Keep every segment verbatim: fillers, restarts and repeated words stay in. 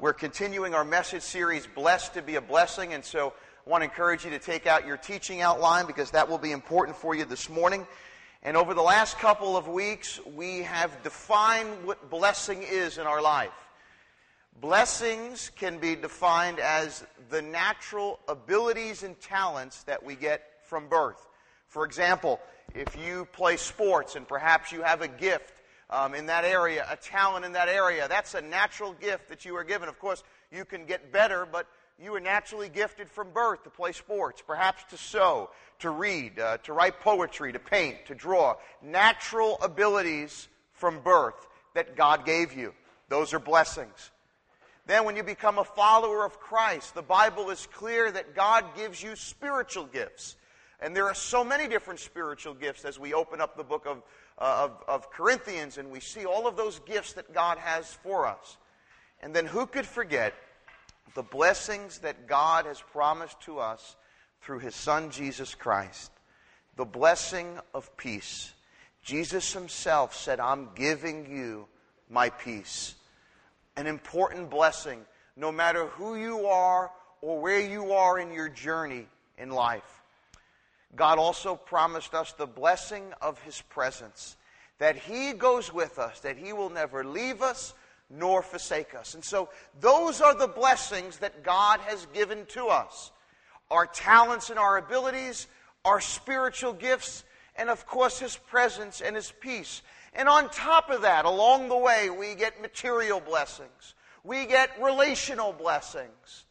We're continuing our message series, Blessed to be a Blessing, and so I want to encourage you to take out your teaching outline because that will be important for you this morning. And over the last couple of weeks, we have defined what blessing is in our life. Blessings can be defined as the natural abilities and talents that we get from birth. For example, if you play sports and perhaps you have a gift um, in that area, a talent in that area, that's a natural gift that you are given. Of course, you can get better, but you are naturally gifted from birth to play sports, perhaps to sew, to read, uh, to write poetry, to paint, to draw. Natural abilities from birth that God gave you. Those are blessings. Then when you become a follower of Christ, the Bible is clear that God gives you spiritual gifts. And there are so many different spiritual gifts as we open up the book of, uh, of, of Corinthians and we see all of those gifts that God has for us. And then who could forget the blessings that God has promised to us through His Son, Jesus Christ? The blessing of peace. Jesus Himself said, I'm giving you my peace. An important blessing, no matter who you are or where you are in your journey in life. God also promised us the blessing of His presence, that He goes with us, that He will never leave us nor forsake us. And so those are the blessings that God has given to us. Our talents and our abilities, our spiritual gifts, and of course His presence and His peace. And on top of that, along the way, we get material blessings. We get relational blessings.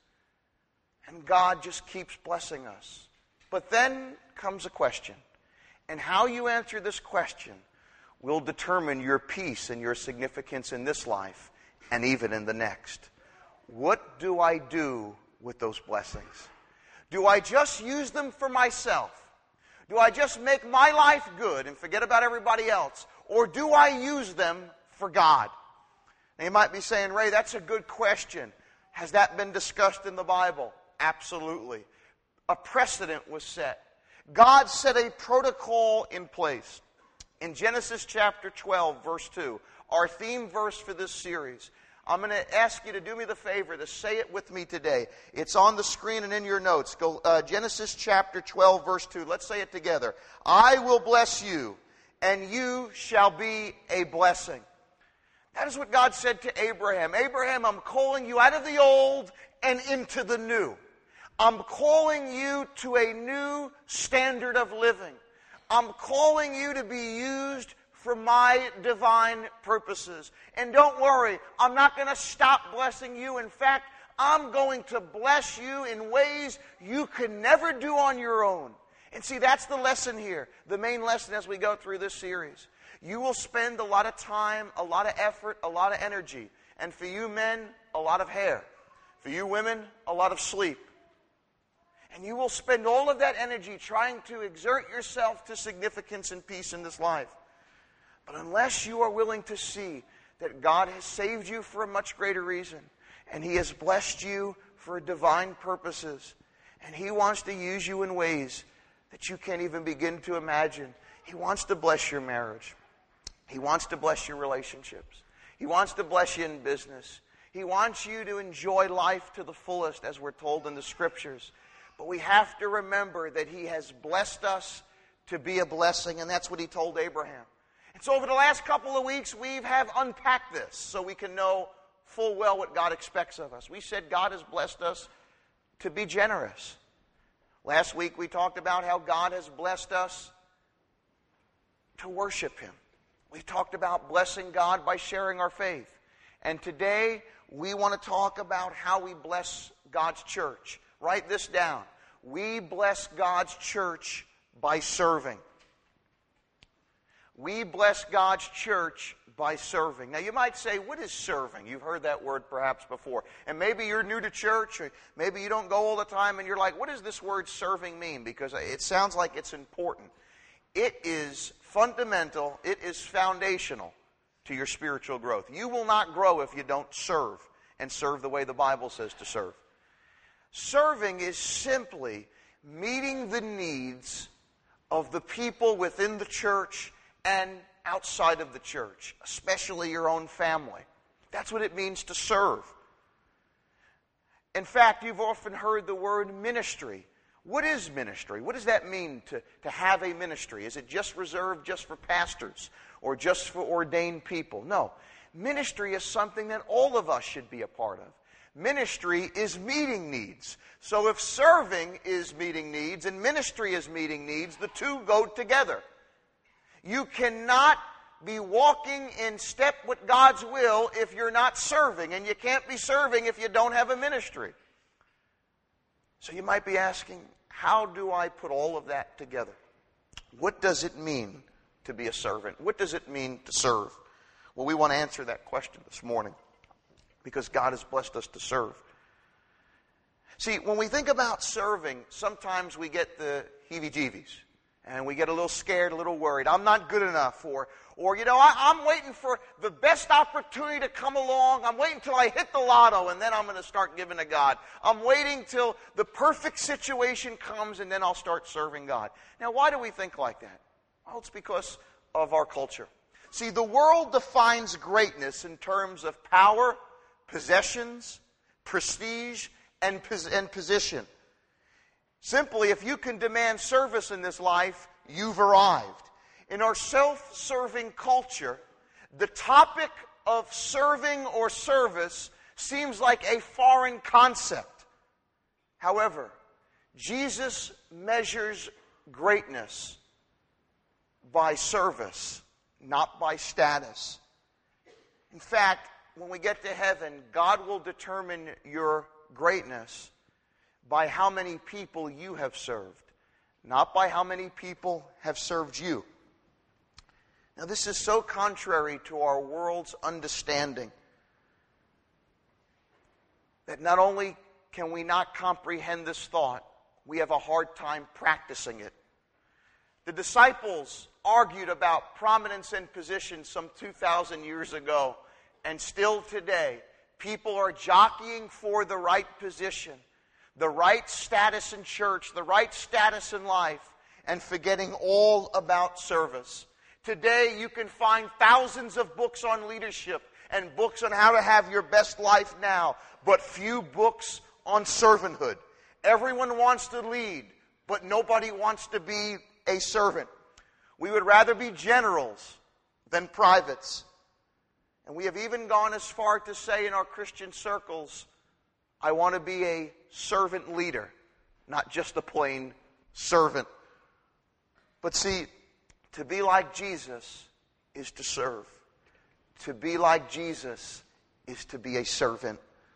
And God just keeps blessing us. But then comes a question. And how you answer this question will determine your peace and your significance in this life and even in the next. What do I do with those blessings? Do I just use them for myself? Do I just make my life good and forget about everybody else? Or do I use them for God? Now you might be saying, Ray, that's a good question. Has that been discussed in the Bible? Absolutely. A precedent was set. God set a protocol in place. In Genesis chapter twelve, verse two, our theme verse for this series, I'm going to ask you to do me the favor to say it with me today. It's on the screen and in your notes. Go uh, Genesis chapter twelve, verse two. Let's say it together. I will bless you, and you shall be a blessing. That is what God said to Abraham. Abraham, I'm calling you out of the old and into the new. I'm calling you to a new standard of living. I'm calling you to be used for my divine purposes. And don't worry, I'm not going to stop blessing you. In fact, I'm going to bless you in ways you can never do on your own. And see, that's the lesson here, the main lesson as we go through this series. You will spend a lot of time, a lot of effort, a lot of energy. And for you men, a lot of hair. For you women, a lot of sleep. And you will spend all of that energy trying to exert yourself to significance and peace in this life. But unless you are willing to see that God has saved you for a much greater reason, and He has blessed you for divine purposes, and He wants to use you in ways that you can't even begin to imagine. He wants to bless your marriage. He wants to bless your relationships. He wants to bless you in business. He wants you to enjoy life to the fullest, as we're told in the Scriptures. But we have to remember that He has blessed us to be a blessing, and that's what He told Abraham. And so over the last couple of weeks, we have unpacked this so we can know full well what God expects of us. We said God has blessed us to be generous. Last week we talked about how God has blessed us to worship Him. We talked about blessing God by sharing our faith. And today we want to talk about how we bless God's church. Write this down. We bless God's church by serving. We bless God's church by serving. Now you might say, what is serving? You've heard that word perhaps before. And maybe you're new to church, or maybe you don't go all the time, and you're like, what does this word serving mean? Because it sounds like it's important. It is fundamental, it is foundational to your spiritual growth. You will not grow if you don't serve, and serve the way the Bible says to serve. Serving is simply meeting the needs of the people within the church and outside of the church, especially your own family. That's what it means to serve. In fact, you've often heard the word ministry. What is ministry? What does that mean to, to have a ministry? Is it just reserved just for pastors or just for ordained people? No. Ministry is something that all of us should be a part of. Ministry is meeting needs. So if serving is meeting needs and ministry is meeting needs, the two go together. You cannot be walking in step with God's will if you're not serving, and you can't be serving if you don't have a ministry. So you might be asking, how do I put all of that together? What does it mean to be a servant? What does it mean to serve? Well, we want to answer that question this morning because God has blessed us to serve. See, when we think about serving, sometimes we get the heebie-jeebies. And we get a little scared, a little worried. I'm not good enough. Or, or you know, I, I'm waiting for the best opportunity to come along. I'm waiting till I hit the lotto, and then I'm going to start giving to God. I'm waiting till the perfect situation comes, and then I'll start serving God. Now, why do we think like that? Well, it's because of our culture. See, the world defines greatness in terms of power, possessions, prestige, and, and position. Simply, if you can demand service in this life, you've arrived. In our self-serving culture, the topic of serving or service seems like a foreign concept. However, Jesus measures greatness by service, not by status. In fact, when we get to heaven, God will determine your greatness by how many people you have served, not by how many people have served you. Now, this is so contrary to our world's understanding that not only can we not comprehend this thought, we have a hard time practicing it. The disciples argued about prominence and position some two thousand years ago, and still today, people are jockeying for the right position, the right status in church, the right status in life, and forgetting all about service. Today, you can find thousands of books on leadership and books on how to have your best life now, but few books on servanthood. Everyone wants to lead, but nobody wants to be a servant. We would rather be generals than privates. And we have even gone as far to say in our Christian circles, I want to be a servant leader, not just a plain servant. But see, to be like Jesus is to serve. To be like Jesus is to be a servant.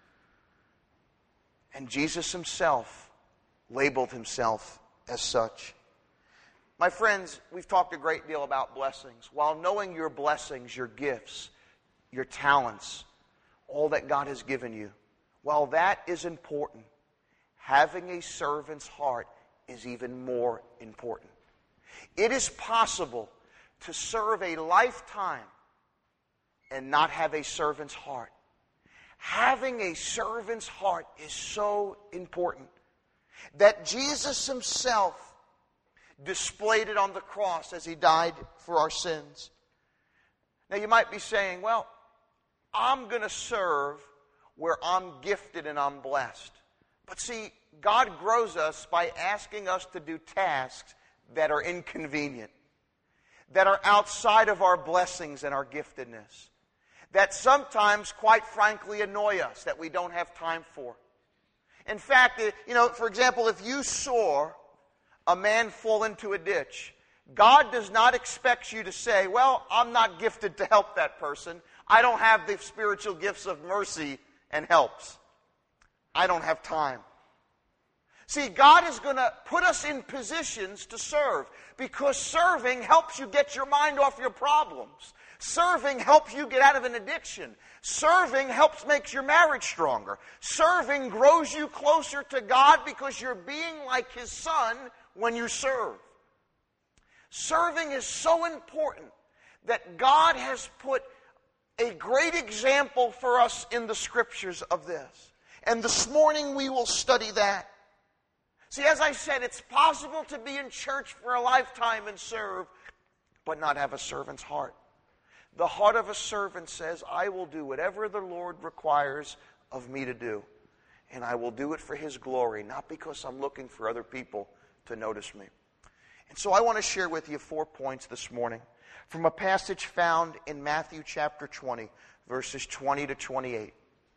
And Jesus himself labeled himself as such. My friends, we've talked a great deal about blessings. While knowing your blessings, your gifts, your talents, all that God has given you, while that is important, having a servant's heart is even more important. It is possible to serve a lifetime and not have a servant's heart. Having a servant's heart is so important that Jesus himself displayed it on the cross as he died for our sins. Now you might be saying, well, I'm going to serve where I'm gifted and I'm blessed. But see, God grows us by asking us to do tasks that are inconvenient, that are outside of our blessings and our giftedness, that sometimes, quite frankly, annoy us, that we don't have time for. In fact, you know, for example, if you saw a man fall into a ditch, God does not expect you to say, well, I'm not gifted to help that person. I don't have the spiritual gifts of mercy and helps. I don't have time. See, God is going to put us in positions to serve because serving helps you get your mind off your problems. Serving helps you get out of an addiction. Serving helps make your marriage stronger. Serving grows you closer to God because you're being like His Son when you serve. Serving is so important that God has put a great example for us in the Scriptures of this. And this morning we will study that. See, as I said, it's possible to be in church for a lifetime and serve, but not have a servant's heart. The heart of a servant says, I will do whatever the Lord requires of me to do. And I will do it for His glory, not because I'm looking for other people to notice me. And so I want to share with you four points this morning from a passage found in Matthew chapter twenty, verses twenty to twenty-eight.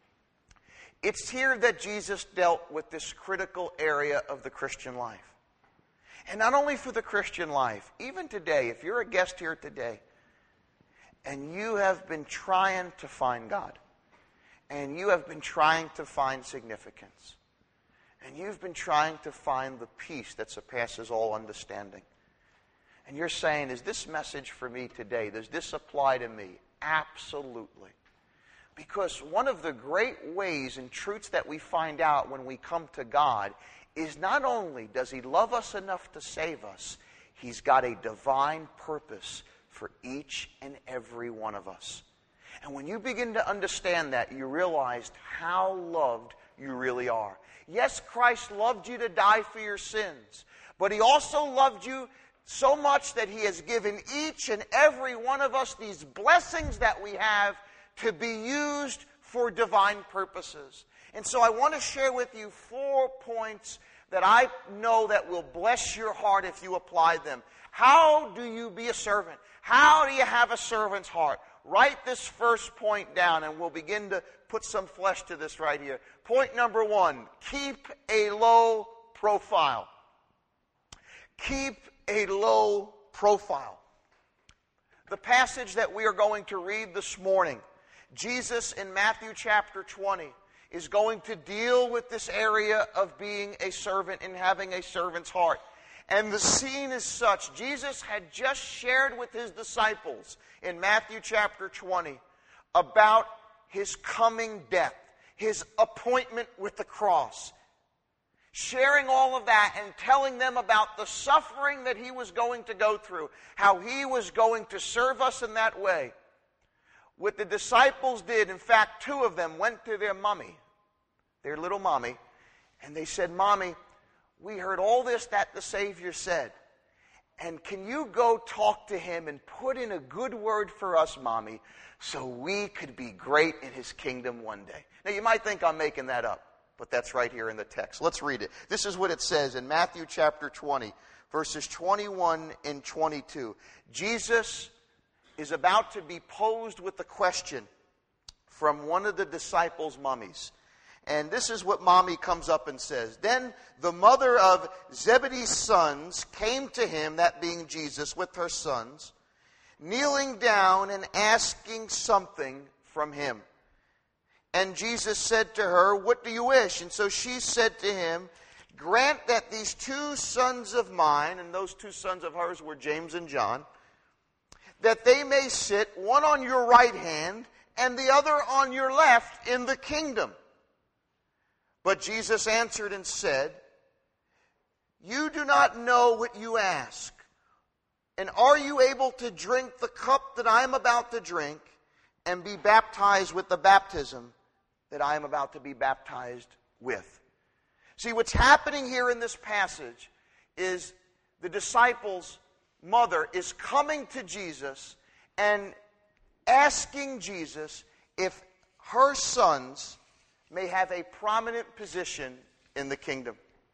It's here that Jesus dealt with this critical area of the Christian life. And not only for the Christian life, even today, if you're a guest here today, and you have been trying to find God, and you have been trying to find significance, and you've been trying to find the peace that surpasses all understanding, and you're saying, is this message for me today? Does this apply to me? Absolutely. Because one of the great ways and truths that we find out when we come to God is not only does He love us enough to save us, He's got a divine purpose for each and every one of us. And when you begin to understand that, you realize how loved you really are. Yes, Christ loved you to die for your sins, but He also loved you so much that He has given each and every one of us these blessings that we have to be used for divine purposes. And so I want to share with you four points that I know that will bless your heart if you apply them. How do you be a servant? How do you have a servant's heart? Write this first point down and we'll begin to put some flesh to this right here. Point number one, keep a low profile. Keep a low profile. The passage that we are going to read this morning, Jesus in Matthew chapter twenty is going to deal with this area of being a servant and having a servant's heart. And the scene is such. Jesus had just shared with His disciples in Matthew chapter twenty about His coming death, His appointment with the cross. Sharing all of that and telling them about the suffering that He was going to go through, how He was going to serve us in that way. What the disciples did, in fact, two of them went to their mommy, their little mommy, and they said, "Mommy, we heard all this that the Savior said. And can you go talk to Him and put in a good word for us, Mommy, so we could be great in His kingdom one day?" Now, you might think I'm making that up, but that's right here in the text. Let's read it. This is what it says in Matthew chapter twenty, verses twenty-one and twenty-two. Jesus is about to be posed with a question from one of the disciples' mummies. And this is what Mommy comes up and says. Then the mother of Zebedee's sons came to Him, that being Jesus, with her sons, kneeling down and asking something from Him. And Jesus said to her, "What do you wish?" And so she said to Him, "Grant that these two sons of mine," and those two sons of hers were James and John, "that they may sit, one on your right hand and the other on your left in the kingdom." But Jesus answered and said, "You do not know what you ask. And are you able to drink the cup that I am about to drink and be baptized with the baptism that I am about to be baptized with?" See, what's happening here in this passage is the disciples' mother is coming to Jesus and asking Jesus if her sons may have a prominent position in the kingdom.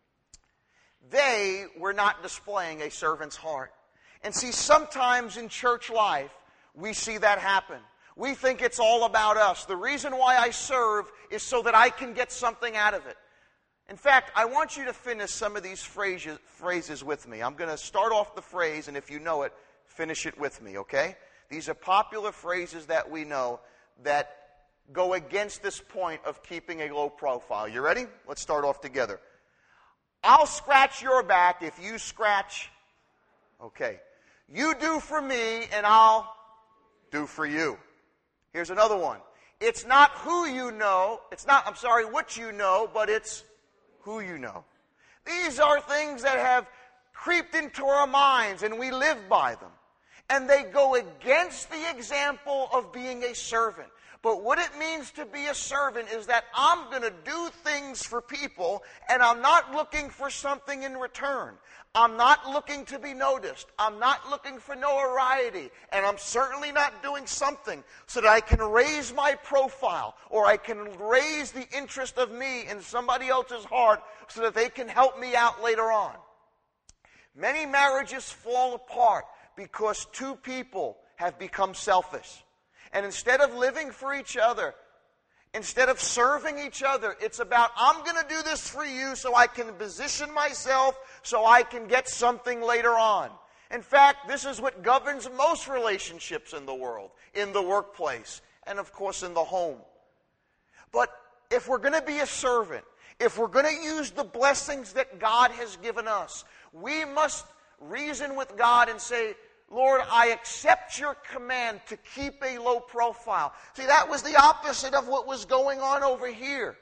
They were not displaying a servant's heart. And see, sometimes in church life, we see that happen. We think it's all about us. The reason why I serve is so that I can get something out of it. In fact, I want you to finish some of these phrases, phrases with me. I'm going to start off the phrase, and if you know it, finish it with me, okay? These are popular phrases that we know that go against this point of keeping a low profile. You ready? Let's start off together. I'll scratch your back if you scratch. Okay. You do for me and I'll do for you. Here's another one. It's not who you know. It's not, I'm sorry, what you know, but it's who you know. These are things that have creeped into our minds and we live by them. And they go against the example of being a servant. But what it means to be a servant is that I'm going to do things for people, and I'm not looking for something in return. I'm not looking to be noticed. I'm not looking for notoriety. And I'm certainly not doing something so that I can raise my profile or I can raise the interest of me in somebody else's heart so that they can help me out later on. Many marriages fall apart because two people have become selfish. And instead of living for each other, instead of serving each other, it's about, I'm going to do this for you so I can position myself, so I can get something later on. In fact, this is what governs most relationships in the world, in the workplace, and of course in the home. But if we're going to be a servant, if we're going to use the blessings that God has given us, we must reason with God and say, Lord, I accept your command to keep a low profile. See, that was the opposite of what was going on over here.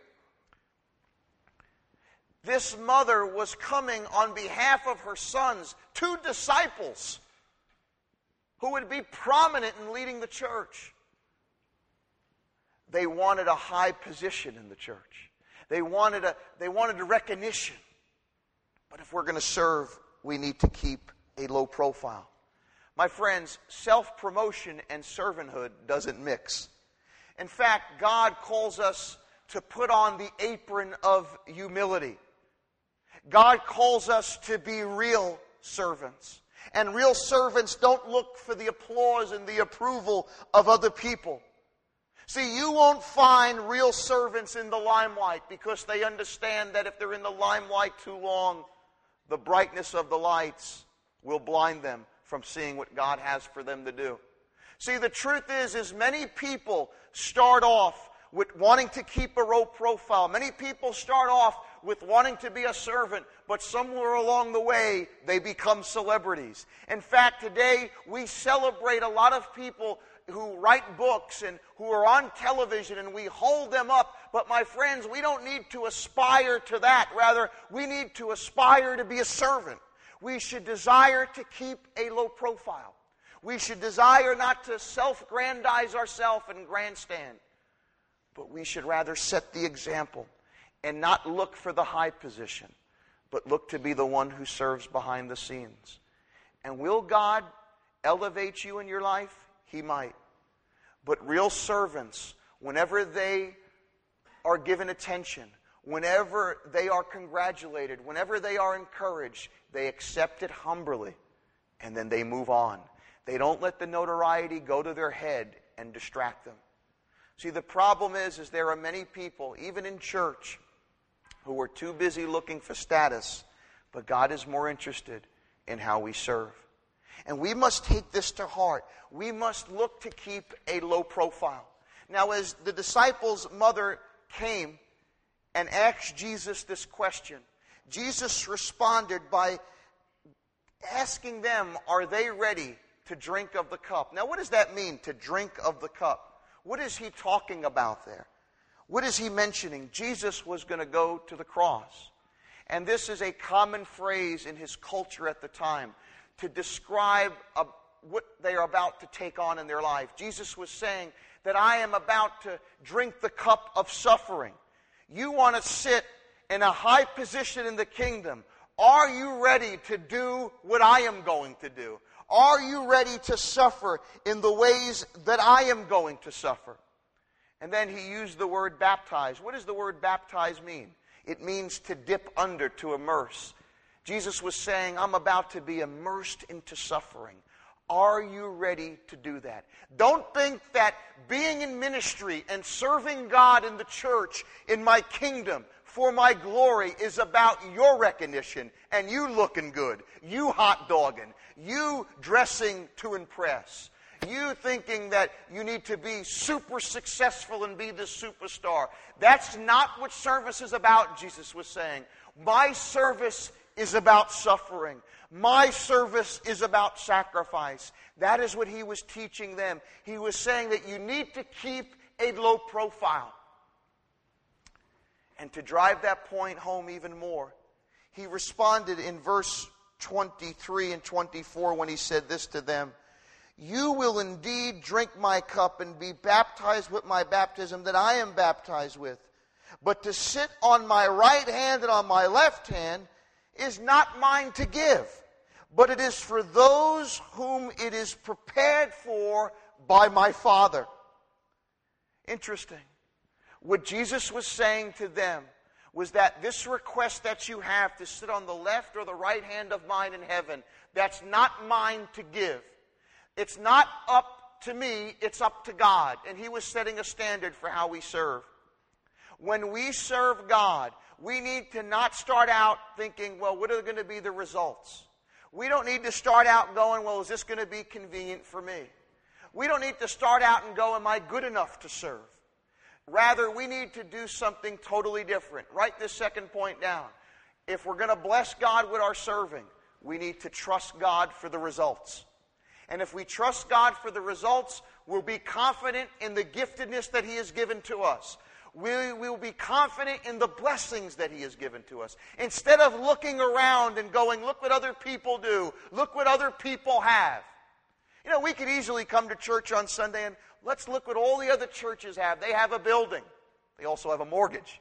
This mother was coming on behalf of her sons, two disciples, who would be prominent in leading the church. They wanted a high position in the church. They wanted a, they wanted a recognition. But if we're going to serve, we need to keep a low profile. My friends, self-promotion and servanthood doesn't mix. In fact, God calls us to put on the apron of humility. God calls us to be real servants. And real servants don't look for the applause and the approval of other people. See, you won't find real servants in the limelight because they understand that if they're in the limelight too long, the brightness of the lights will blind them from seeing what God has for them to do. See, the truth is, is many people start off with wanting to keep a low profile. Many people start off with wanting to be a servant, but somewhere along the way, they become celebrities. In fact, today, we celebrate a lot of people who write books and who are on television, and we hold them up. But my friends, we don't need to aspire to that. Rather, we need to aspire to be a servant. We should desire to keep a low profile. We should desire not to self-grandize ourselves and grandstand. But we should rather set the example and not look for the high position, but look to be the one who serves behind the scenes. And will God elevate you in your life? He might. But real servants, whenever they are given attention, whenever they are congratulated, whenever they are encouraged, they accept it humbly, and then they move on. They don't let the notoriety go to their head and distract them. See, the problem is, is there are many people, even in church, who are too busy looking for status, but God is more interested in how we serve. And we must take this to heart. We must look to keep a low profile. Now, as the disciples' mother came and asked Jesus this question, Jesus responded by asking them, are they ready to drink of the cup? Now, what does that mean, to drink of the cup? What is he talking about there? What is he mentioning? Jesus was going to go to the cross. And this is a common phrase in his culture at the time to describe a, what they are about to take on in their life. Jesus was saying that I am about to drink the cup of suffering. You want to sit in a high position in the kingdom. Are you ready to do what I am going to do? Are you ready to suffer in the ways that I am going to suffer? And then he used the word baptize. What does the word baptize mean? It means to dip under, to immerse. Jesus was saying, I'm about to be immersed into suffering. Are you ready to do that? Don't think that being in ministry and serving God in the church, in my kingdom, for my glory is about your recognition and you looking good, you hot dogging, you dressing to impress, you thinking that you need to be super successful and be the superstar. That's not what service is about, Jesus was saying. My service is about suffering. My service is about sacrifice. That is what he was teaching them. He was saying that you need to keep a low profile. And to drive that point home even more, he responded in verse twenty-three and twenty-four when he said this to them. you will indeed drink my cup and be baptized with my baptism that I am baptized with. But to sit on my right hand and on my left hand is not mine to give, but it is for those whom it is prepared for by my Father. Interesting. What Jesus was saying to them was that this request that you have to sit on the left or the right hand of mine in heaven, that's not mine to give. It's not up to me, it's up to God. And He was setting a standard for how we serve. When we serve God, we need to not start out thinking, well, what are going to be the results? We don't need to start out going, well, is this going to be convenient for me? We don't need to start out and go, am I good enough to serve? Rather, we need to do something totally different. Write this second point down. If we're going to bless God with our serving, we need to trust God for the results. And if we trust God for the results, we'll be confident in the giftedness that He has given to us. We will be confident in the blessings that He has given to us. Instead of looking around and going, look what other people do. Look what other people have. You know, we could easily come to church on Sunday and let's look what all the other churches have. They have a building. They also have a mortgage.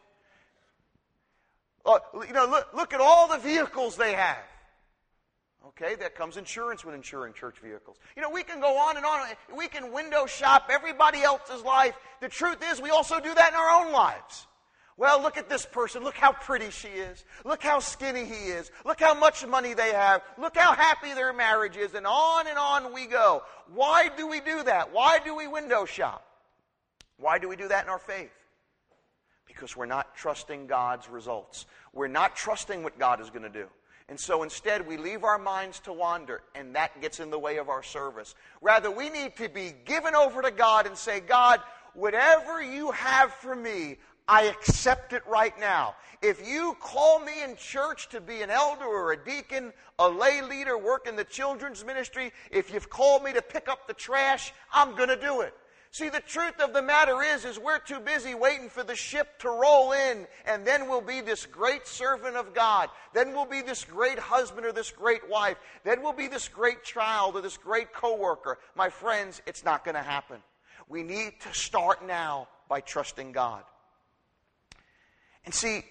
Uh, you know, look, look at all the vehicles they have. Okay, that comes insurance with insuring church vehicles. You know, we can go on and on. We can window shop everybody else's life. The truth is, we also do that in our own lives. Well, look at this person. Look how pretty she is. Look how skinny he is. Look how much money they have. Look how happy their marriage is. And on and on we go. Why do we do that? Why do we window shop? Why do we do that in our faith? Because we're not trusting God's results. We're not trusting what God is going to do. And so instead, we leave our minds to wander, and that gets in the way of our service. Rather, we need to be given over to God and say, God, whatever you have for me, I accept it right now. If you call me in church to be an elder or a deacon, a lay leader, work in the children's ministry, if you've called me to pick up the trash, I'm going to do it. See, the truth of the matter is, is we're too busy waiting for the ship to roll in, and then we'll be this great servant of God. Then we'll be this great husband or this great wife. Then we'll be this great child or this great coworker. My friends, it's not going to happen. We need to start now by trusting God. And see,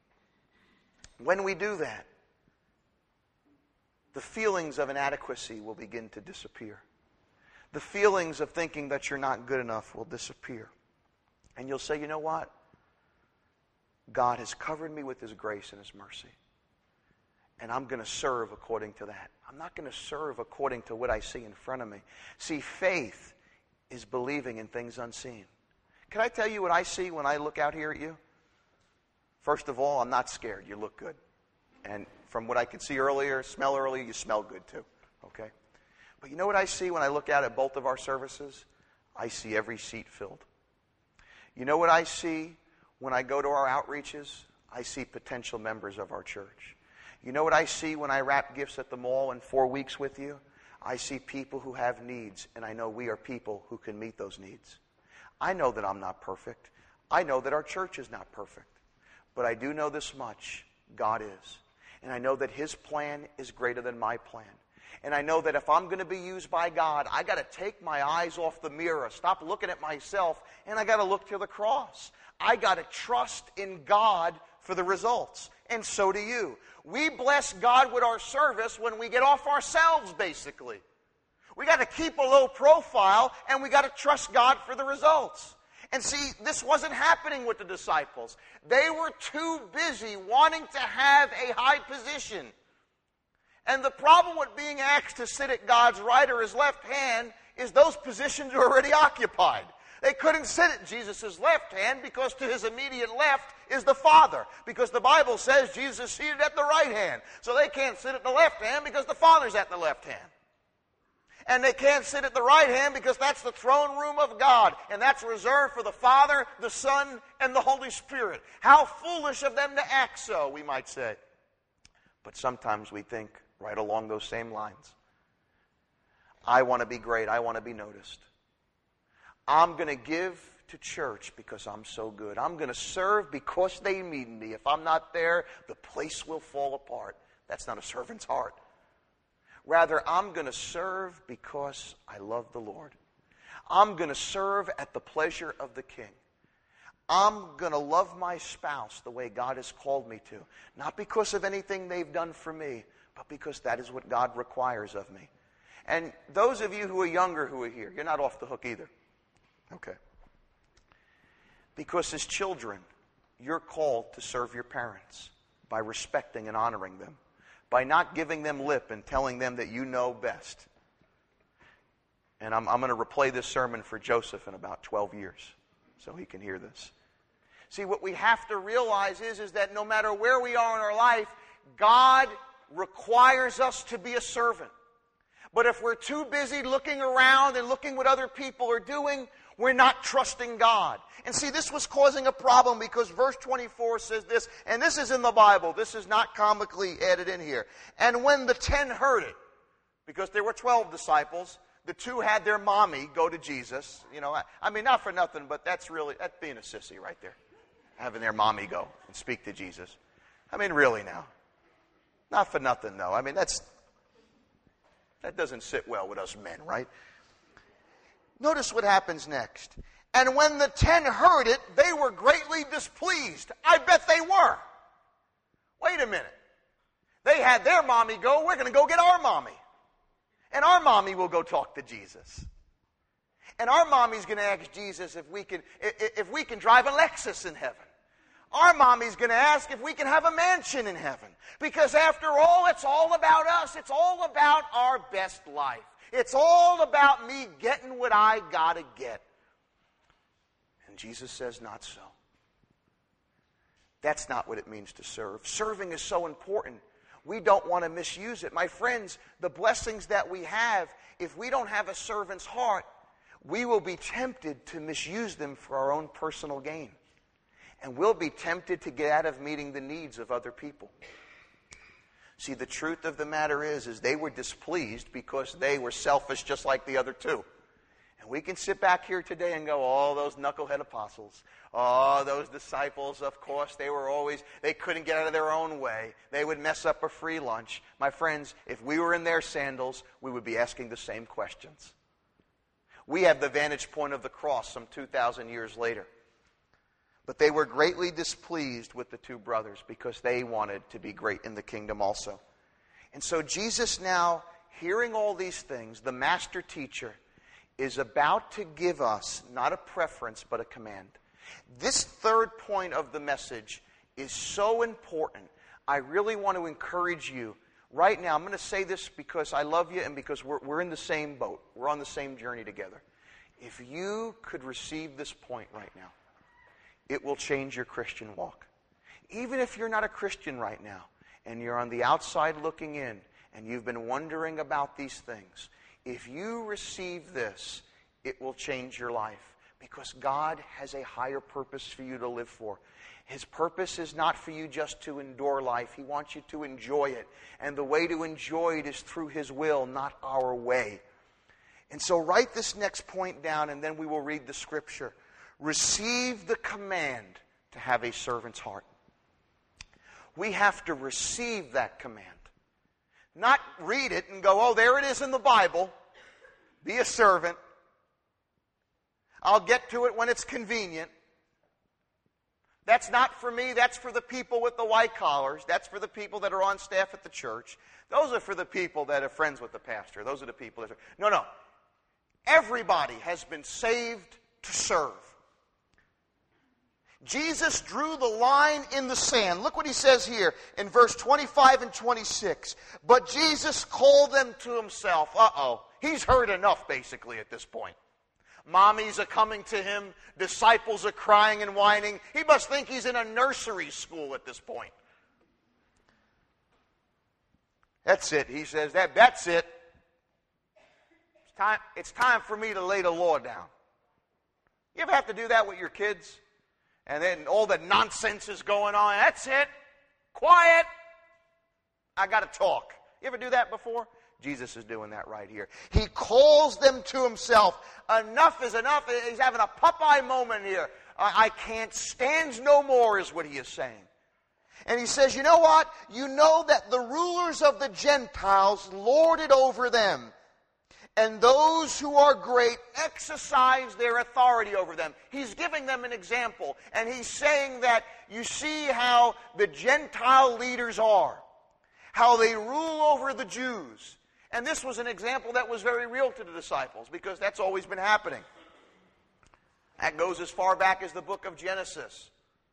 when we do that, the feelings of inadequacy will begin to disappear. The feelings of thinking that you're not good enough will disappear. And you'll say, you know what? God has covered me with His grace and His mercy. And I'm going to serve according to that. I'm not going to serve according to what I see in front of me. See, faith is believing in things unseen. Can I tell you what I see when I look out here at you? First of all, I'm not scared. You look good. And from what I could see earlier, smell earlier, you smell good too. Okay? But you know what I see when I look out at both of our services? I see every seat filled. You know what I see when I go to our outreaches? I see potential members of our church. You know what I see when I wrap gifts at the mall in four weeks with you? I see people who have needs, and I know we are people who can meet those needs. I know that I'm not perfect. I know that our church is not perfect. But I do know this much: God is. And I know that His plan is greater than my plan. And I know that if I'm going to be used by God, I got to take my eyes off the mirror, stop looking at myself, and I got to look to the cross. I got to trust in God for the results. And so do you. We bless God with our service when we get off ourselves, basically. We got to keep a low profile, and we got to trust God for the results. And see, this wasn't happening with the disciples. They were too busy wanting to have a high position. And the problem with being asked to sit at God's right or His left hand is those positions are already occupied. They couldn't sit at Jesus' left hand because to His immediate left is the Father. Because the Bible says Jesus is seated at the right hand. So they can't sit at the left hand because the Father's at the left hand. And they can't sit at the right hand because that's the throne room of God. And that's reserved for the Father, the Son, and the Holy Spirit. How foolish of them to act so, we might say. But sometimes we think right along those same lines. I want to be great. I want to be noticed. I'm going to give to church because I'm so good. I'm going to serve because they need me. If I'm not there, the place will fall apart. That's not a servant's heart. Rather, I'm going to serve because I love the Lord. I'm going to serve at the pleasure of the King. I'm going to love my spouse the way God has called me to. Not because of anything they've done for me, but because that is what God requires of me. And those of you who are younger who are here, you're not off the hook either. Okay. Because as children, you're called to serve your parents by respecting and honoring them, by not giving them lip and telling them that you know best. And I'm, I'm going to replay this sermon for Joseph in about twelve years so he can hear this. See, what we have to realize is, is that no matter where we are in our life, God requires us to be a servant. But if we're too busy looking around and looking what other people are doing, we're not trusting God. And see, this was causing a problem because verse twenty-four says this, and this is in the Bible. This is not comically added in here. And when the ten heard it, because there were twelve disciples, the two had their mommy go to Jesus. You know, I, I mean, not for nothing, but that's really, that's being a sissy right there. Having their mommy go and speak to Jesus. I mean, really now. Not for nothing, though. I mean, that's, that doesn't sit well with us men, right? Notice what happens next. And when the ten heard it, they were greatly displeased. I bet they were. Wait a minute. They had their mommy go, we're going to go get our mommy. And our mommy will go talk to Jesus. And our mommy's going to ask Jesus if we can if we can drive a Lexus in heaven. Our mommy's going to ask if we can have a mansion in heaven. Because after all, it's all about us. It's all about our best life. It's all about me getting what I got to get. And Jesus says, not so. That's not what it means to serve. Serving is so important. We don't want to misuse it. My friends, the blessings that we have, if we don't have a servant's heart, we will be tempted to misuse them for our own personal gain. And we'll be tempted to get out of meeting the needs of other people. See, the truth of the matter is, is they were displeased because they were selfish just like the other two. And we can sit back here today and go, oh, those knucklehead apostles. Oh, those disciples, of course, they were always, they couldn't get out of their own way. They would mess up a free lunch. My friends, if we were in their sandals, we would be asking the same questions. We have the vantage point of the cross some two thousand years later. But they were greatly displeased with the two brothers because they wanted to be great in the kingdom also. And so Jesus now, hearing all these things, the master teacher, is about to give us not a preference but a command. This third point of the message is so important. I really want to encourage you right now. I'm going to say this because I love you and because we're, we're in the same boat. We're on the same journey together. If you could receive this point right now, it will change your Christian walk. Even if you're not a Christian right now and you're on the outside looking in and you've been wondering about these things, if you receive this, it will change your life because God has a higher purpose for you to live for. His purpose is not for you just to endure life. He wants you to enjoy it. And the way to enjoy it is through His will, not our way. And so write this next point down and then we will read the scripture. Receive the command to have a servant's heart. We have to receive that command. Not read it and go, oh, there it is in the Bible. Be a servant. I'll get to it when it's convenient. That's not for me. That's for the people with the white collars. That's for the people that are on staff at the church. Those are for the people that are friends with the pastor. Those are the people that are... No, no. Everybody has been saved to serve. Jesus drew the line in the sand. Look what he says here in verse twenty-five and twenty-six. But Jesus called them to himself. Uh-oh. He's heard enough, basically, at this point. Mommies are coming to him. Disciples are crying and whining. He must think he's in a nursery school at this point. That's it. He says, that, that's it. It's time, it's time for me to lay the law down. You ever have to do that with your kids? And then all the nonsense is going on. That's it. Quiet. I got to talk. You ever do that before? Jesus is doing that right here. He calls them to himself. Enough is enough. He's having a Popeye moment here. I can't stand no more is what he is saying. And he says, you know what? You know that the rulers of the Gentiles lord it over them, and those who are great exercise their authority over them. He's giving them an example. And he's saying that you see how the Gentile leaders are, how they rule over the Jews. And this was an example that was very real to the disciples, because that's always been happening. That goes as far back as the book of Genesis.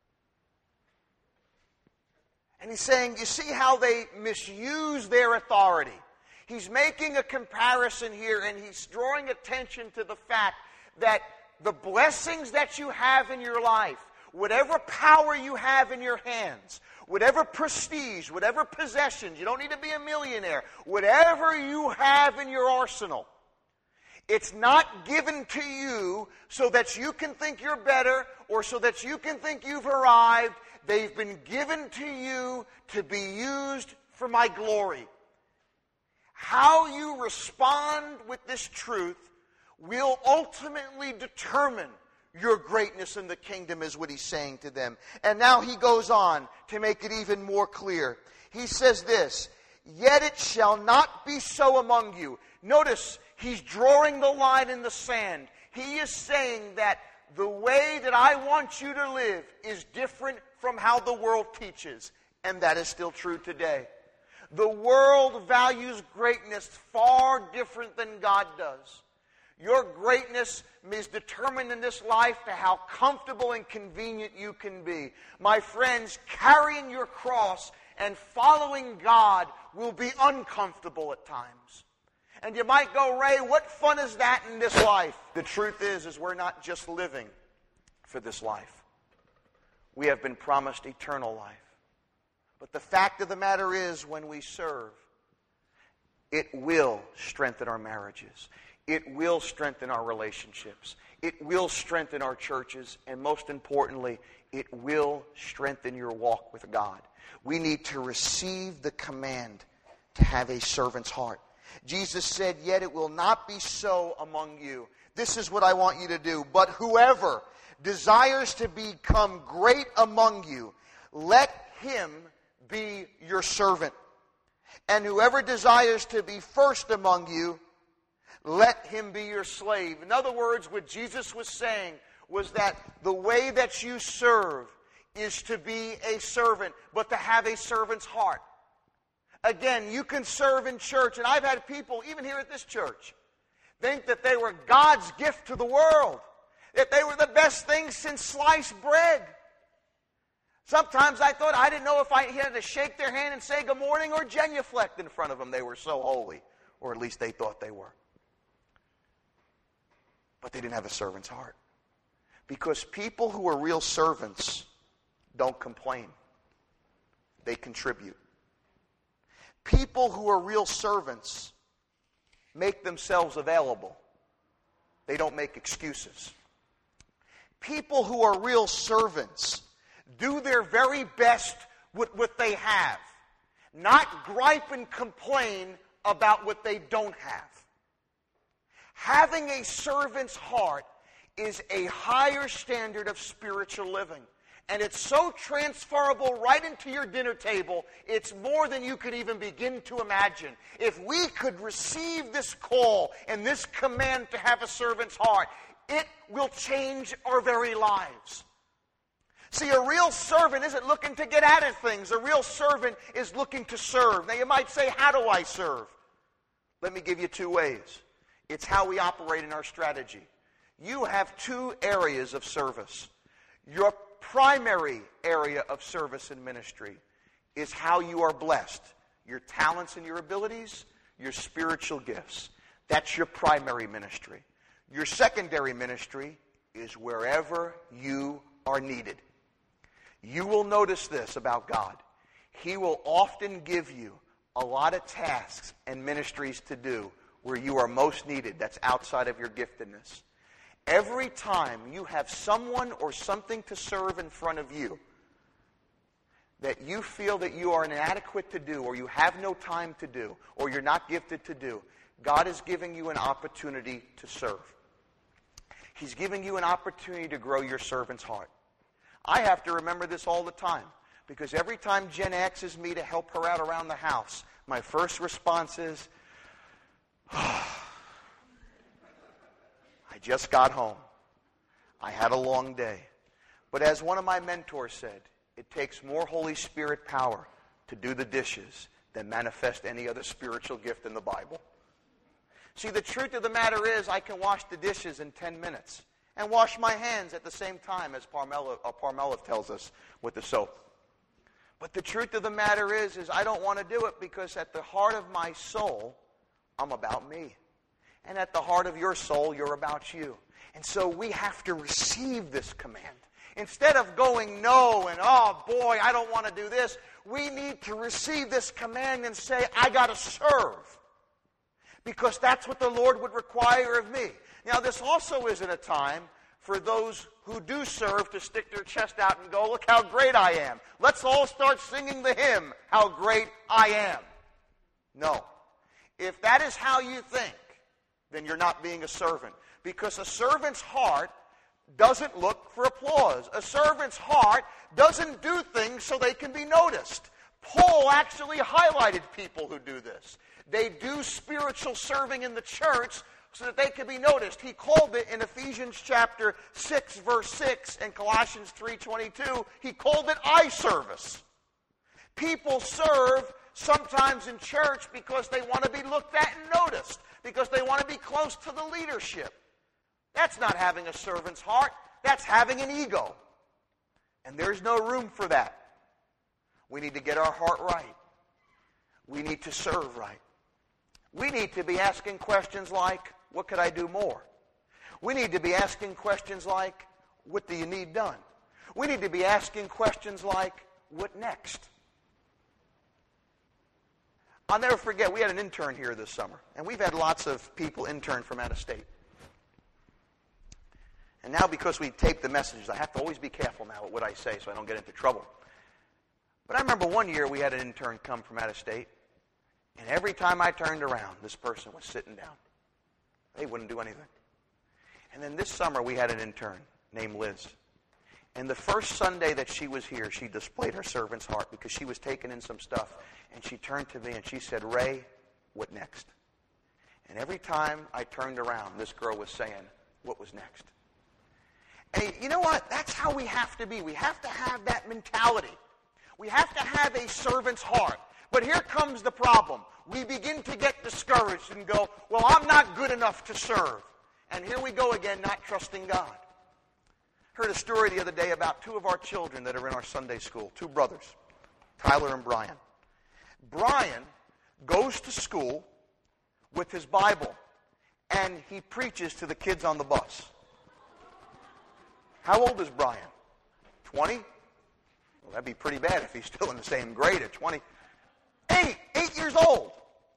And he's saying, you see how they misuse their authority. He's making a comparison here, and he's drawing attention to the fact that the blessings that you have in your life, whatever power you have in your hands, whatever prestige, whatever possessions, you don't need to be a millionaire, whatever you have in your arsenal, it's not given to you so that you can think you're better or so that you can think you've arrived. They've been given to you to be used for my glory. How you respond with this truth will ultimately determine your greatness in the kingdom, is what he's saying to them. And now he goes on to make it even more clear. He says this, yet it shall not be so among you. Notice, he's drawing the line in the sand. He is saying that the way that I want you to live is different from how the world teaches. And that is still true today. The world values greatness far different than God does. Your greatness is determined in this life to how comfortable and convenient you can be. My friends, carrying your cross and following God will be uncomfortable at times. And you might go, Ray, what fun is that in this life? The truth is, is we're not just living for this life. We have been promised eternal life. But the fact of the matter is, when we serve, it will strengthen our marriages. It will strengthen our relationships. It will strengthen our churches. And most importantly, it will strengthen your walk with God. We need to receive the command to have a servant's heart. Jesus said, yet it will not be so among you. This is what I want you to do. But whoever desires to become great among you, let him be your servant. And whoever desires to be first among you, let him be your slave. In other words, what Jesus was saying was that the way that you serve is to be a servant, but to have a servant's heart. Again, you can serve in church, and I've had people, even here at this church, think that they were God's gift to the world, that they were the best thing since sliced bread. Sometimes I thought I didn't know if I had to shake their hand and say good morning or genuflect in front of them. They were so holy, or at least they thought they were. But they didn't have a servant's heart. Because people who are real servants don't complain. They contribute. People who are real servants make themselves available. They don't make excuses. People who are real servants do their very best with what they have, not gripe and complain about what they don't have. Having a servant's heart is a higher standard of spiritual living. And it's so transferable right into your dinner table, it's more than you could even begin to imagine. If we could receive this call and this command to have a servant's heart, it will change our very lives. See, a real servant isn't looking to get out of things. A real servant is looking to serve. Now you might say, how do I serve? Let me give you two ways. It's how we operate in our strategy. You have two areas of service. Your primary area of service and ministry is how you are blessed. Your talents and your abilities, your spiritual gifts. That's your primary ministry. Your secondary ministry is wherever you are needed. You will notice this about God. He will often give you a lot of tasks and ministries to do where you are most needed. That's outside of your giftedness. Every time you have someone or something to serve in front of you that you feel that you are inadequate to do, or you have no time to do, or you're not gifted to do, God is giving you an opportunity to serve. He's giving you an opportunity to grow your servant's heart. I have to remember this all the time. Because every time Jen asks me to help her out around the house, my first response is, oh, I just got home. I had a long day. But as one of my mentors said, it takes more Holy Spirit power to do the dishes than manifest any other spiritual gift in the Bible. See, the truth of the matter is I can wash the dishes in ten minutes and wash my hands at the same time, as Parmelov, uh, Parmelov tells us with the soap. But the truth of the matter is, is I don't want to do it because at the heart of my soul, I'm about me. And at the heart of your soul, you're about you. And so we have to receive this command. Instead of going no and, oh boy, I don't want to do this, we need to receive this command and say, I got to serve. Because that's what the Lord would require of me. Now, this also isn't a time for those who do serve to stick their chest out and go, look how great I am. Let's all start singing the hymn, How Great I Am. No. If that is how you think, then you're not being a servant. Because a servant's heart doesn't look for applause. A servant's heart doesn't do things so they can be noticed. Paul actually highlighted people who do this. They do spiritual serving in the church so that they can be noticed. He called it in Ephesians chapter six, verse six, and Colossians three twenty-two, he called it eye service. People serve sometimes in church because they want to be looked at and noticed, because they want to be close to the leadership. That's not having a servant's heart. That's having an ego. And there's no room for that. We need to get our heart right. We need to serve right. We need to be asking questions like, what could I do more? We need to be asking questions like, what do you need done? We need to be asking questions like, what next? I'll never forget, we had an intern here this summer, and we've had lots of people intern from out of state. And now because we tape the messages, I have to always be careful now with what I say so I don't get into trouble. But I remember one year we had an intern come from out of state, and every time I turned around, this person was sitting down. They wouldn't do anything. And then this summer we had an intern named Liz. And the first Sunday that she was here, she displayed her servant's heart because she was taking in some stuff. And she turned to me and she said, Ray, what next? And every time I turned around, this girl was saying, what was next? And you know what? That's how we have to be. We have to have that mentality. We have to have a servant's heart. But here comes the problem. We begin to get discouraged and go, well, I'm not good enough to serve. And here we go again, not trusting God. Heard a story the other day about two of our children that are in our Sunday school, two brothers, Tyler and Brian. Brian goes to school with his Bible, and he preaches to the kids on the bus. How old is Brian? twenty? Well, that'd be pretty bad if he's still in the same grade at twenty. Eight, eight years old.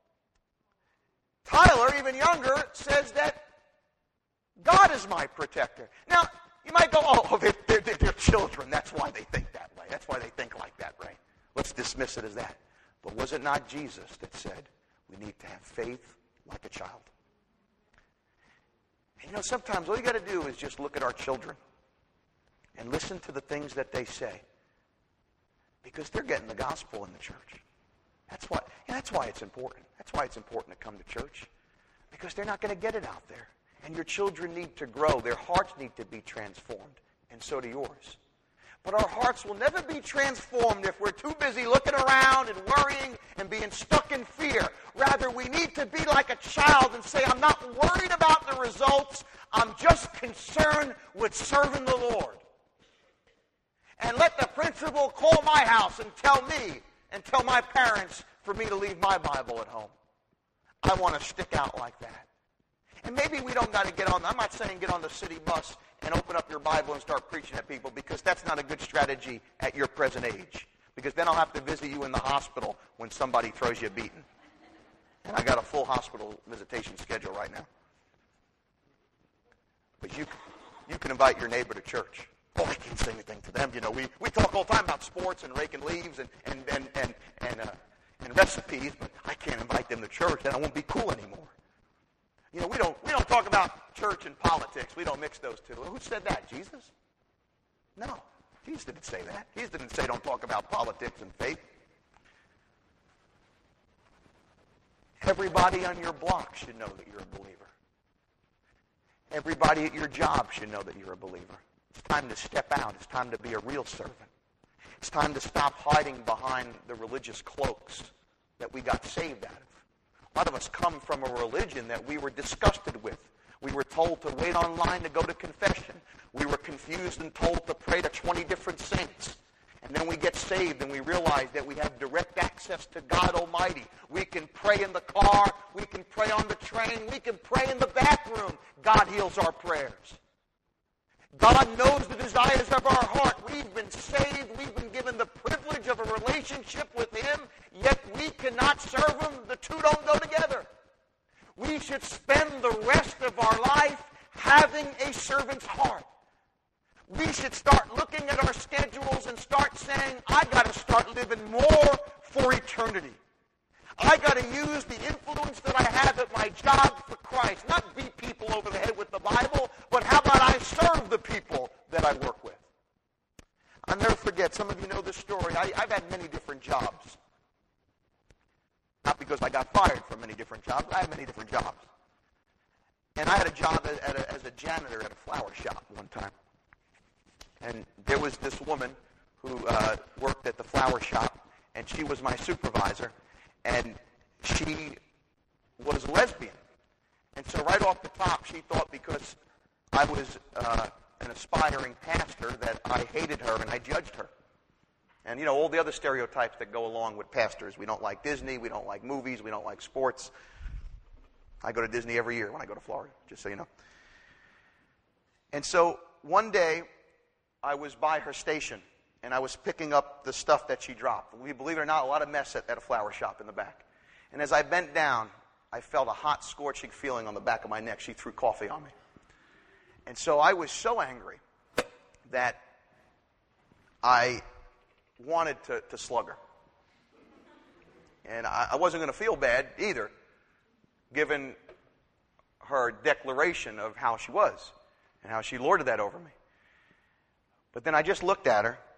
Tyler, even younger, says that God is my protector. Now, you might go, oh, they're, they're, they're children. That's why they think that way. That's why they think like that, right? Let's dismiss it as that. But was it not Jesus that said we need to have faith like a child? And you know, sometimes all you got to do is just look at our children and listen to the things that they say, because they're getting the gospel in the church. That's why, and that's why it's important. That's why it's important to come to church, because they're not going to get it out there. And your children need to grow. Their hearts need to be transformed, and so do yours. But our hearts will never be transformed if we're too busy looking around and worrying and being stuck in fear. Rather, we need to be like a child and say, I'm not worried about the results. I'm just concerned with serving the Lord. And let the principal call my house and tell me and tell my parents for me to leave my Bible at home. I want to stick out like that. And maybe we don't got to get on, I'm not saying get on the city bus and open up your Bible and start preaching at people, because that's not a good strategy at your present age. Because then I'll have to visit you in the hospital when somebody throws you a beating. And I got a full hospital visitation schedule right now. But you, you can invite your neighbor to church. Oh, I can't say anything to them. You know, we, we talk all the time about sports and raking leaves and, and, and, and, and, uh, and recipes, but I can't invite them to church. Then I won't be cool anymore. You know, we don't we don't talk about church and politics. We don't mix those two. Who said that? Jesus? No. Jesus didn't say that. Jesus didn't say don't talk about politics and faith. Everybody on your block should know that you're a believer. Everybody at your job should know that you're a believer. It's time to step out. It's time to be a real servant. It's time to stop hiding behind the religious cloaks that we got saved out of. A lot of us come from a religion that we were disgusted with. We were told to wait online to go to confession. We were confused and told to pray to twenty different saints. And then we get saved and we realize that we have direct access to God Almighty. We can pray in the car. We can pray on the train. We can pray in the bathroom. God heals our prayers. God knows the desires of our heart. We've been saved. We've been given the privilege of a relationship with Him, yet we cannot serve Him. The two don't go together. We should spend the rest of our life having a servant's heart. We should start looking at our schedules and start saying, I got to start living more for eternity. I got to use the influence that I have at my job for Christ. Not beat people over the head with the Bible, but how about I serve the people that I work with? I'll never forget, some of you know this story. I, I've had many different jobs. Not because I got fired from many different jobs. I had many different jobs. And I had a job at, at a, as a janitor at a flower shop one time. And there was this woman who uh, worked at the flower shop, and she was my supervisor, and she was lesbian. And so right off the top, she thought because I was uh, an aspiring pastor that I hated her and I judged her. And, you know, all the other stereotypes that go along with pastors. We don't like Disney, we don't like movies, we don't like sports. I go to Disney every year when I go to Florida, just so you know. And so one day, I was by her station, and I was picking up the stuff that she dropped. We, believe it or not, a lot of mess at, at a flower shop in the back. And as I bent down, I felt a hot, scorching feeling on the back of my neck. She threw coffee on me. And so I was so angry that I wanted to, to slug her. And I, I wasn't going to feel bad either, given her declaration of how she was and how she lorded that over me. But then I just looked at her,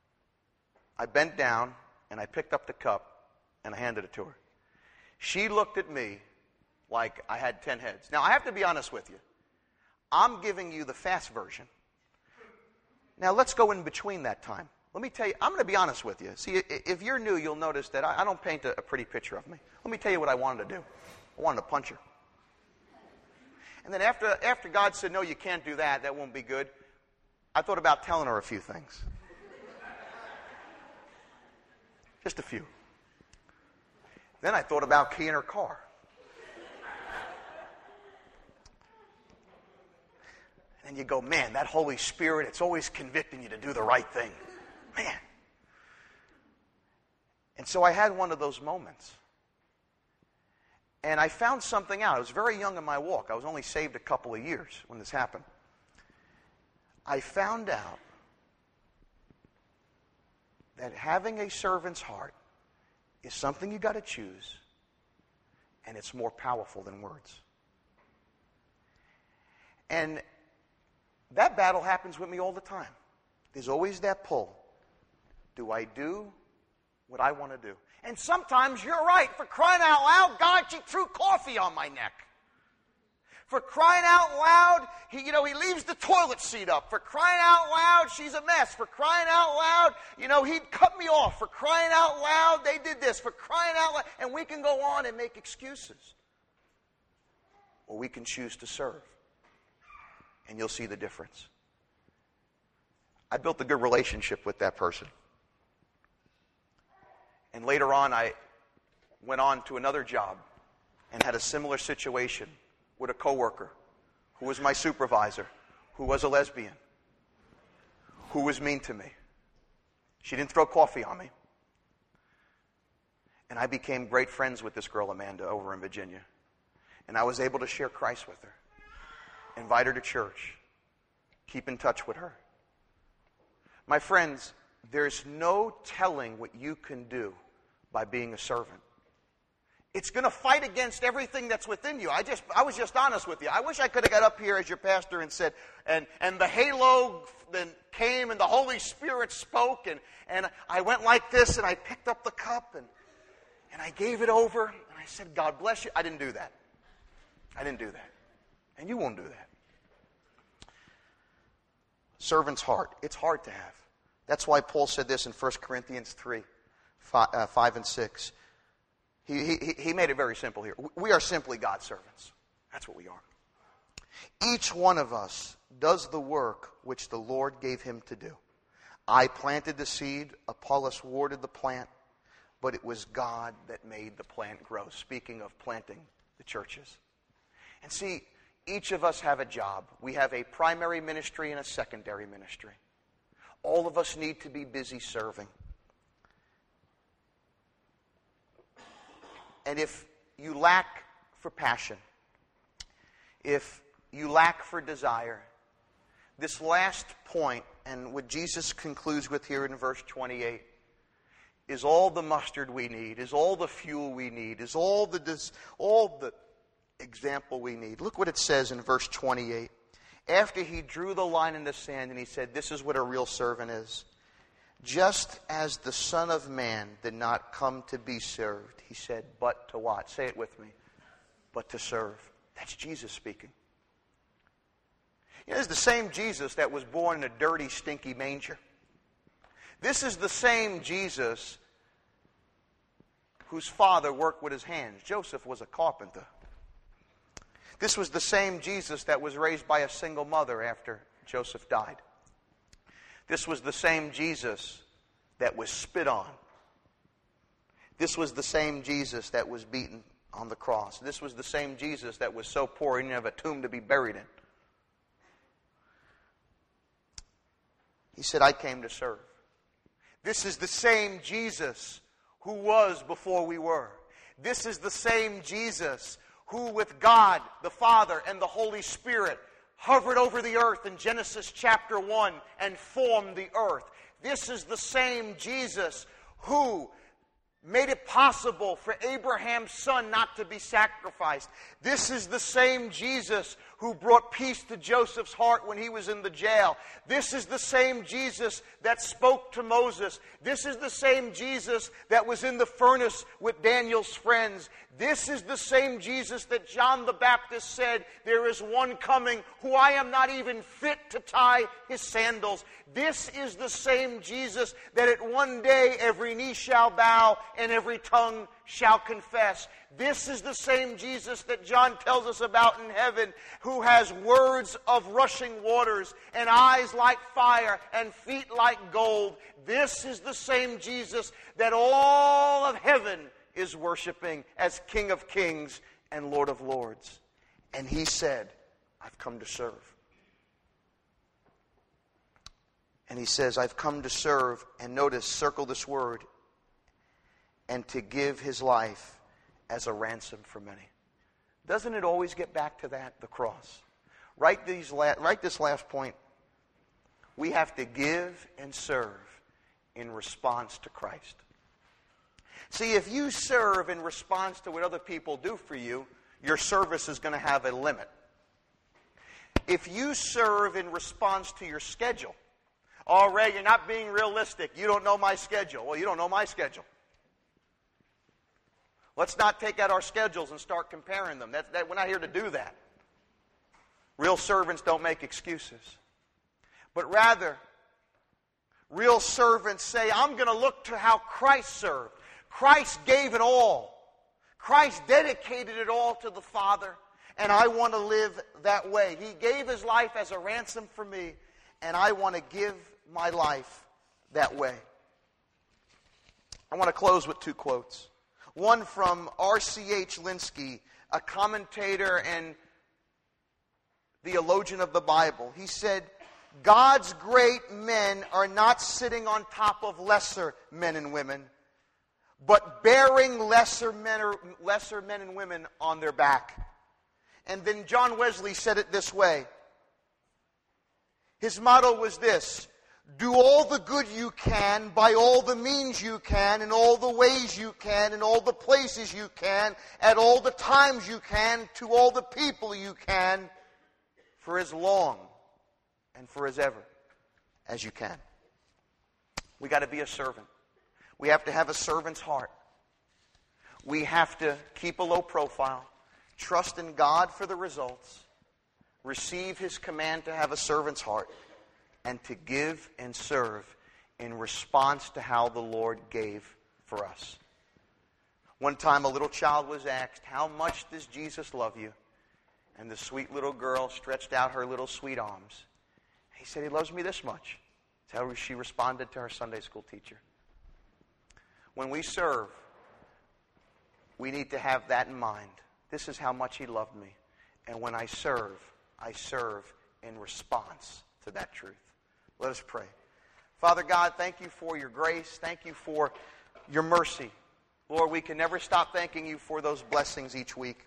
I bent down, and I picked up the cup, and I handed it to her. She looked at me like I had ten heads. Now, I have to be honest with you. I'm giving you the fast version. Now, let's go in between that time. Let me tell you, I'm going to be honest with you. See, if you're new, you'll notice that I don't paint a pretty picture of me. Let me tell you what I wanted to do. I wanted to punch her. And then after, after God said, no, you can't do that, that won't be good, I thought about telling her a few things. Just a few. Then I thought about keying her car. And you go, man, that Holy Spirit, it's always convicting you to do the right thing. Man. And so I had one of those moments. And I found something out. I was very young in my walk. I was only saved a couple of years when this happened. I found out that having a servant's heart is something you got to choose, and it's more powerful than words. And that battle happens with me all the time. There's always that pull. Do I do what I want to do? And sometimes you're right. For crying out loud, God, she threw coffee on my neck. For crying out loud, he, you know, he leaves the toilet seat up. For crying out loud, she's a mess. For crying out loud, you know, he'd cut me off. For crying out loud, they did this. For crying out loud, and we can go on and make excuses. Or we can choose to serve. And you'll see the difference. I built a good relationship with that person. And later on, I went on to another job and had a similar situation with a coworker who was my supervisor, who was a lesbian, who was mean to me. She didn't throw coffee on me. And I became great friends with this girl, Amanda, over in Virginia. And I was able to share Christ with her, invite her to church, keep in touch with her. My friends, there's no telling what you can do by being a servant. It's going to fight against everything that's within you. I just, I was just honest with you. I wish I could have got up here as your pastor and said, and, and the halo then came and the Holy Spirit spoke, and, and I went like this and I picked up the cup and, and I gave it over and I said, God bless you. I didn't do that. I didn't do that. And you won't do that. Servant's heart. It's hard to have. That's why Paul said this in First Corinthians three, five, uh, five and six. He, he, he made it very simple here. We are simply God's servants. That's what we are. Each one of us does the work which the Lord gave him to do. I planted the seed, Apollos watered the plant, but it was God that made the plant grow. Speaking of planting the churches. And see, each of us have a job. We have a primary ministry and a secondary ministry. All of us need to be busy serving. And if you lack for passion, if you lack for desire, this last point, and what Jesus concludes with here in verse twenty-eight, is all the mustard we need, is all the fuel we need, is all the dis- all the example we need. Look what it says in verse twenty-eight. After he drew the line in the sand and he said, this is what a real servant is. Just as the Son of Man did not come to be served, he said, but to what? Say it with me. But to serve. That's Jesus speaking. You know, this is the same Jesus that was born in a dirty, stinky manger. This is the same Jesus whose father worked with his hands. Joseph was a carpenter. This was the same Jesus that was raised by a single mother after Joseph died. This was the same Jesus that was spit on. This was the same Jesus that was beaten on the cross. This was the same Jesus that was so poor he didn't have a tomb to be buried in. He said, I came to serve. This is the same Jesus who was before we were. This is the same Jesus who with God, the Father, and the Holy Spirit hovered over the earth in Genesis chapter one and formed the earth. This is the same Jesus who made it possible for Abraham's son not to be sacrificed. This is the same Jesus who brought peace to Joseph's heart when he was in the jail. This is the same Jesus that spoke to Moses. This is the same Jesus that was in the furnace with Daniel's friends. This is the same Jesus that John the Baptist said, there is one coming who I am not even fit to tie his sandals. This is the same Jesus that at one day every knee shall bow and every tongue shall confess. This is the same Jesus that John tells us about in heaven, who has words of rushing waters and eyes like fire and feet like gold. This is the same Jesus that all of heaven is worshiping as King of Kings and Lord of Lords. And he said, I've come to serve. And he says, I've come to serve, and notice, circle this word, and to give his life as a ransom for many. Doesn't it always get back to that, the cross? Write, these la- write this last point. We have to give and serve in response to Christ. See, if you serve in response to what other people do for you, your service is going to have a limit. If you serve in response to your schedule, oh, Ray, you're not being realistic. You don't know my schedule. Well, you don't know my schedule. Let's not take out our schedules and start comparing them. That, that, we're not here to do that. Real servants don't make excuses. But rather, real servants say, I'm going to look to how Christ served. Christ gave it all. Christ dedicated it all to the Father, and I want to live that way. He gave his life as a ransom for me, and I want to give my life that way. I want to close with two quotes. One from R C H Linsky, a commentator and theologian of the Bible. He said, God's great men are not sitting on top of lesser men and women, but bearing lesser men, or lesser men and women on their back. And then John Wesley said it this way. His motto was this: Do all the good you can, by all the means you can, in all the ways you can, in all the places you can, at all the times you can, to all the people you can, for as long and for as ever as you can. We got to be a servant. We have to have a servant's heart. We have to keep a low profile, trust in God for the results, receive His command to have a servant's heart, and to give and serve in response to how the Lord gave for us. One time a little child was asked, "How much does Jesus love you?" And the sweet little girl stretched out her little sweet arms. He said, "He loves me this much." That's how she responded to her Sunday school teacher. When we serve, we need to have that in mind. This is how much He loved me. And when I serve, I serve in response to that truth. Let us pray. Father God, thank You for Your grace. Thank You for Your mercy. Lord, we can never stop thanking You for those blessings each week.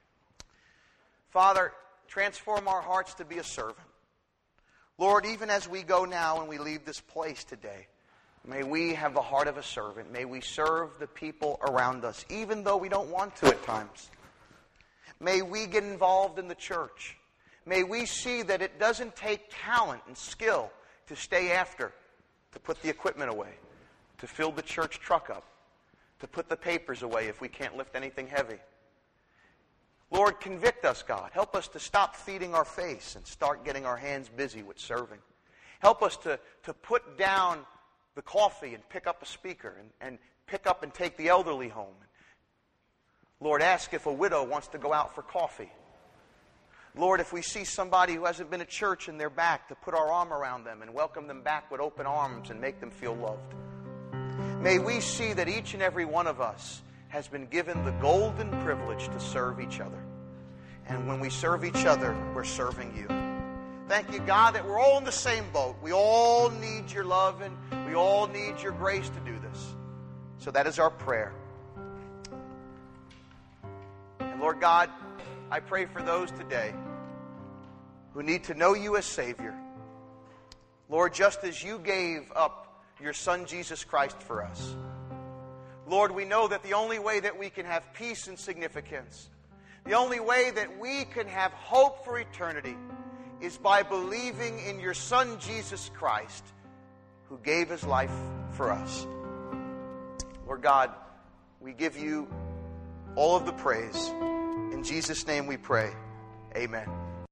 Father, transform our hearts to be a servant. Lord, even as we go now and we leave this place today, may we have the heart of a servant. May we serve the people around us, even though we don't want to at times. May we get involved in the church. May we see that it doesn't take talent and skill to stay after, to put the equipment away, to fill the church truck up, to put the papers away if we can't lift anything heavy. Lord, convict us, God. Help us to stop feeding our face and start getting our hands busy with serving. Help us to, to put down the coffee and pick up a speaker and, and pick up and take the elderly home. Lord, ask if a widow wants to go out for coffee. Lord, if we see somebody who hasn't been at church in their back, to put our arm around them and welcome them back with open arms and make them feel loved. May we see that each and every one of us has been given the golden privilege to serve each other. And when we serve each other, we're serving You. Thank You, God, that we're all in the same boat. We all need Your love and we all need Your grace to do this. So that is our prayer. And Lord God, I pray for those today who need to know You as Savior. Lord, just as You gave up Your Son Jesus Christ for us, Lord, we know that the only way that we can have peace and significance, the only way that we can have hope for eternity, is by believing in Your Son Jesus Christ, who gave His life for us. Lord God, we give You all of the praise. In Jesus' name we pray. Amen.